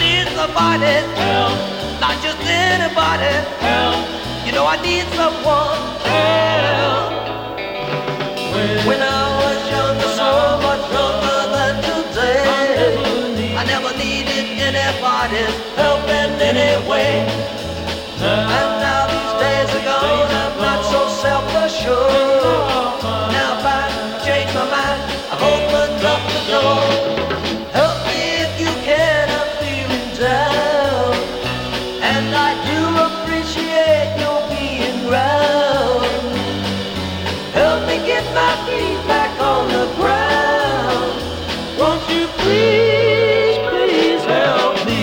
need somebody help, not just anybody help. You know I need someone help. When I was younger, so much younger than today, I never needed anybody's help in any way. And now these days are gone, I'm not so self-assured. Now if I change my mind, I've opened up the door. Help me if you can, I'm feeling down. And I do appreciate your being round. Help me get my feet back on the ground. Won't you please, please help me?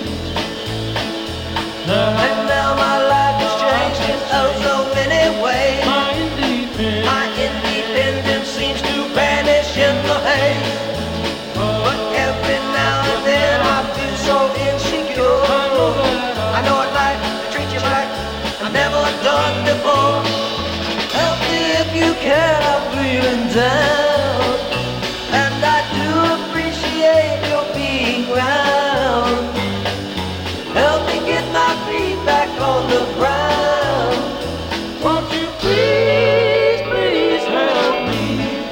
And now my life has changed in oh so many ways. My independence seems to vanish in the haze. But every now and then I feel so insecure. I know I'd like to treat you like I've never done before. Help me if you can, I'm feeling down. And I do appreciate your being round. Help me get my feet back on the ground. Won't you please, please help me?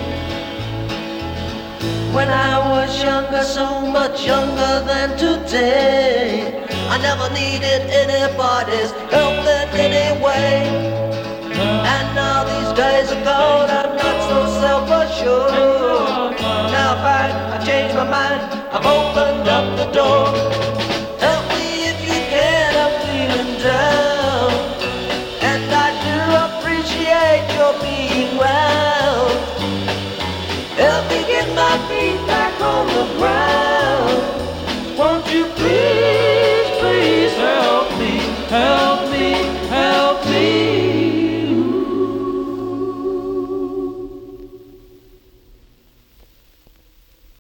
When I was younger, so much younger than today, I never needed anybody's help in any way. And now these days are gone, I'm not so self-assured. Now if I changed my mind, I've opened up the door. Help me if you can, I'm feeling down. And I do appreciate your being round. Help me get my feet back on the ground. Won't you please, please help me, help me, help me.